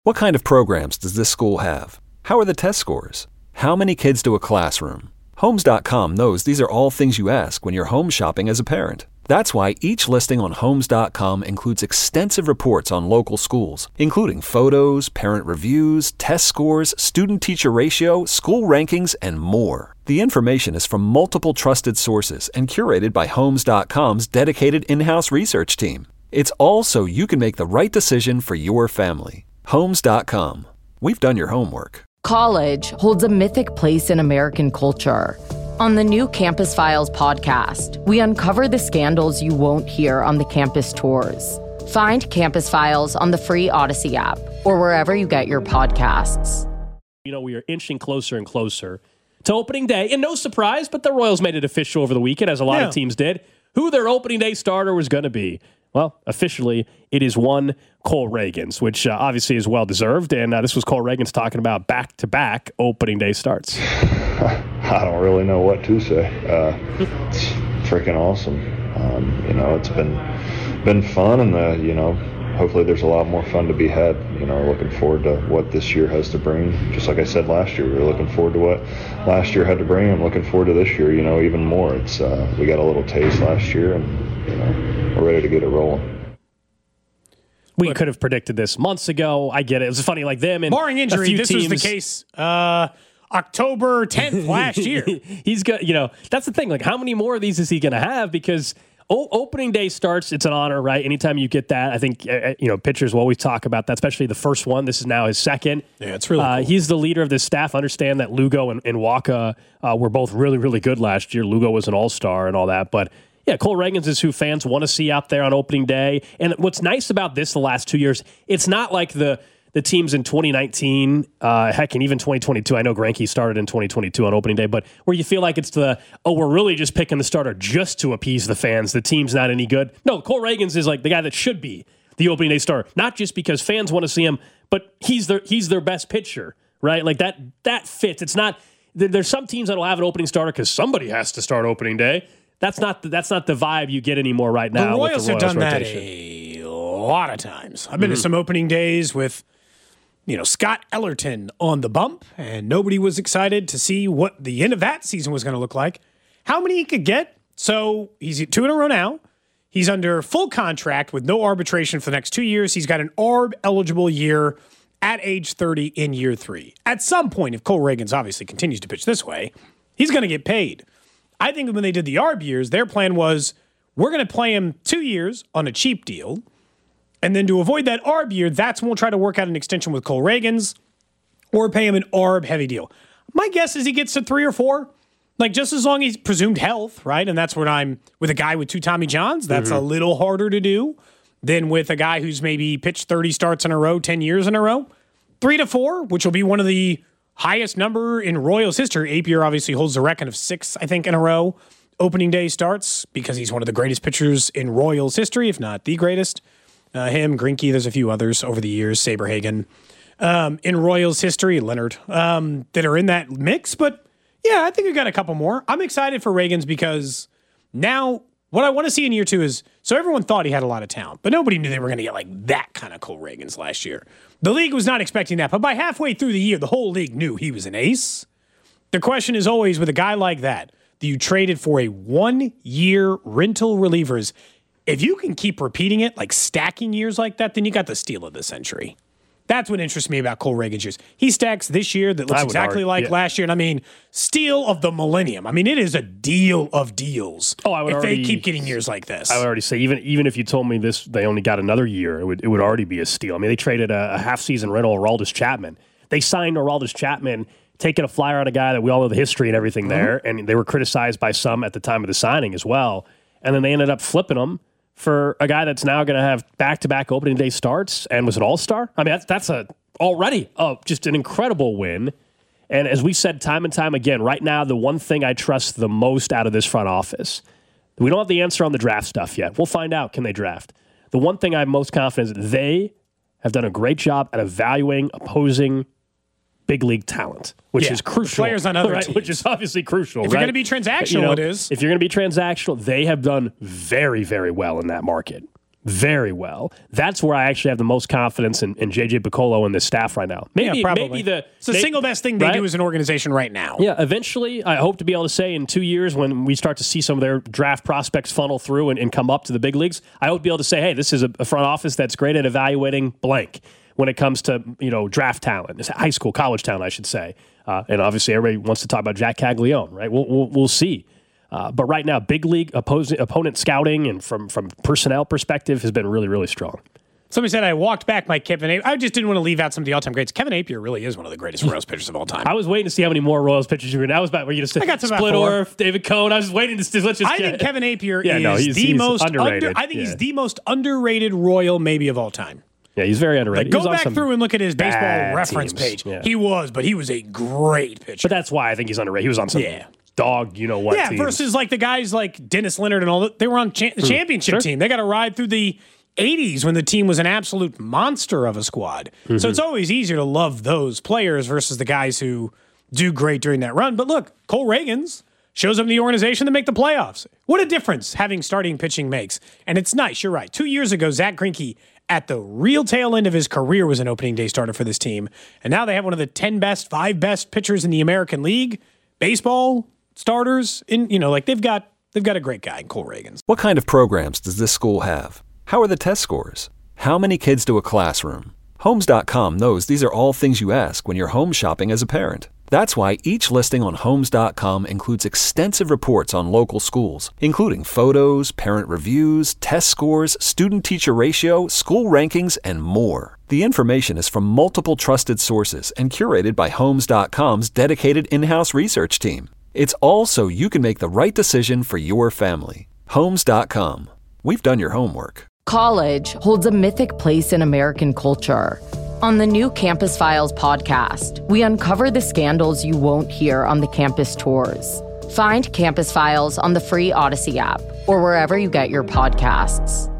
What kind of programs does this school have? How are the test scores? How many kids do a classroom? Homes.com knows these are all things you ask when you're home shopping as a parent. That's why each listing on Homes.com includes extensive reports on local schools, including photos, parent reviews, test scores, student-teacher ratio, school rankings, and more. The information is from multiple trusted sources and curated by Homes.com's dedicated in-house research team. It's all so you can make the right decision for your family. Homes.com. We've done your homework. College holds a mythic place in American culture. On the new Campus Files podcast, we uncover the scandals you won't hear on the campus tours. Find Campus Files on the free Odyssey app or wherever you get your podcasts. You know, we are inching closer and closer to opening day. And no surprise, but the Royals made it official over the weekend, as a lot of teams did, who their opening day starter was going to be. Well, officially, it is one Cole Ragans, which obviously is well-deserved. And this was Cole Ragans talking about back-to-back opening day starts. I don't really know what to say. It's freaking awesome. It's been fun, and hopefully there's a lot more fun to be had. Looking forward to what this year has to bring. Just like I said last year, we were looking forward to what last year had to bring. I'm looking forward to this year, even more. It's we got a little taste last year, and we're ready to get it rolling. We could have predicted this months ago. I get it. It was funny, like them and barring injury. A few this teams. was the case. October 10th last year. He's got, that's the thing. Like, how many more of these is he going to have? Because opening day starts, it's an honor, right? Anytime you get that, I think, pitchers will always talk about that, especially the first one. This is now his second. Yeah, it's really cool. He's the leader of this staff. Understand that Lugo and Waka were both really, really good last year. Lugo was an all-star and all that. But, yeah, Cole Ragans is who fans want to see out there on opening day. And what's nice about this the last 2 years, it's not like the teams in 2019, heck, and even 2022. I know Greinke started in 2022 on opening day, but where you feel like it's we're really just picking the starter just to appease the fans. The team's not any good. No, Cole Ragans is like the guy that should be the opening day starter, not just because fans want to see him, but he's their best pitcher, right? Like that fits. It's not. There's some teams that'll have an opening starter because somebody has to start opening day. That's not the vibe you get anymore right now. The Royals have done rotation. That a lot of times. I've been to some opening days with Scott Ellerton on the bump, and nobody was excited to see what the end of that season was going to look like. How many he could get? So he's 2 in a row now. He's under full contract with no arbitration for the next 2 years. He's got an ARB-eligible year at age 30 in year 3. At some point, if Cole Ragans obviously continues to pitch this way, he's going to get paid. I think when they did the ARB years, their plan was, we're going to play him 2 years on a cheap deal. And then to avoid that ARB year, that's when we'll try to work out an extension with Cole Ragans or pay him an ARB heavy deal. My guess is he gets to 3 or 4, like just as long as he's presumed health, right? And that's what I'm with a guy with 2 Tommy Johns. That's a little harder to do than with a guy who's maybe pitched 30 starts in a row, 10 years in a row. 3 to 4, which will be one of the highest number in Royals history. Apier obviously holds the record of 6, I think, in a row opening day starts because he's one of the greatest pitchers in Royals history, if not the greatest. Him, Greinke, there's a few others over the years, Saberhagen, in Royals history, Leonard, that are in that mix. But, yeah, I think we got a couple more. I'm excited for Ragans because now what I want to see in year 2 is, so everyone thought he had a lot of talent, but nobody knew they were going to get like that kind of Cole Ragans last year. The league was not expecting that, but by halfway through the year, the whole league knew he was an ace. The question is always, with a guy like that you traded for a 1-year rental relievers, if you can keep repeating it, like stacking years like that, then you got the steal of the century. That's what interests me about Cole Ragans' years. He stacks this year that looks exactly like last year. And I mean, steal of the millennium. I mean, it is a deal of deals. If they keep getting years like this. I would already say, even if you told me this, they only got another year, it would already be a steal. I mean, they traded a half-season rental, Aroldis Chapman. They signed Aroldis Chapman, taking a flyer on a guy that we all know the history and everything there, and they were criticized by some at the time of the signing as well. And then they ended up flipping him for a guy that's now going to have back-to-back opening day starts and was an all-star. I mean, that's already just an incredible win. And as we said time and time again, right now, the one thing I trust the most out of this front office, we don't have the answer on the draft stuff yet. We'll find out, can they draft? The one thing I'm most confident is that they have done a great job at evaluating opposing big league talent, which is crucial. Players on other teams. Which is obviously crucial. If you're going to be transactional, it is. If you're going to be transactional, they have done very, very well in that market. very well. That's where I actually have the most confidence in JJ Picollo and this staff right now. Maybe it's the single best thing they do as an organization right now. Yeah, eventually, I hope to be able to say in 2 years when we start to see some of their draft prospects funnel through and come up to the big leagues, I hope to be able to say, hey, this is a front office that's great at evaluating blank when it comes to draft talent. It's high school, college talent, I should say. And obviously, everybody wants to talk about Jack Caglione, right? We'll see. But right now, big league opponent scouting and from personnel perspective has been really, really strong. Somebody said I walked back my Kevin Napier. I just didn't want to leave out some of the all-time greats. Kevin Napier really is one of the greatest Royals pitchers of all time. I was waiting to see how many more Royals pitchers you were going to. I was about where you just Splittorff, David Cohn. I was waiting to let's just. I think Kevin Napier is the most underrated. I think he's the most underrated Royal maybe of all time. Yeah, he's very underrated. Go back through and look at his baseball reference page. Yeah. He was a great pitcher. But that's why I think he's underrated. He was on some dog, teams. Versus like the guys like Dennis Leonard and all that. They were on the championship team. They got to ride through the 80s when the team was an absolute monster of a squad. Mm-hmm. So it's always easier to love those players versus the guys who do great during that run. But look, Cole Reagans shows up in the organization to make the playoffs. What a difference having starting pitching makes. And it's nice. You're right. 2 years ago, Zach Greinke, at the real tail end of his career, was an opening day starter for this team. And now they have one of the 5 best pitchers in the American League. Baseball starters, they've got a great guy in Cole Reagans. What kind of programs does this school have? How are the test scores? How many kids do a classroom? Homes.com knows these are all things you ask when you're home shopping as a parent. That's why each listing on Homes.com includes extensive reports on local schools, including photos, parent reviews, test scores, student-teacher ratio, school rankings, and more. The information is from multiple trusted sources and curated by Homes.com's dedicated in-house research team. It's all so you can make the right decision for your family. Homes.com. We've done your homework. College holds a mythic place in American culture. On the new Campus Files podcast, we uncover the scandals you won't hear on the campus tours. Find Campus Files on the free Odyssey app or wherever you get your podcasts.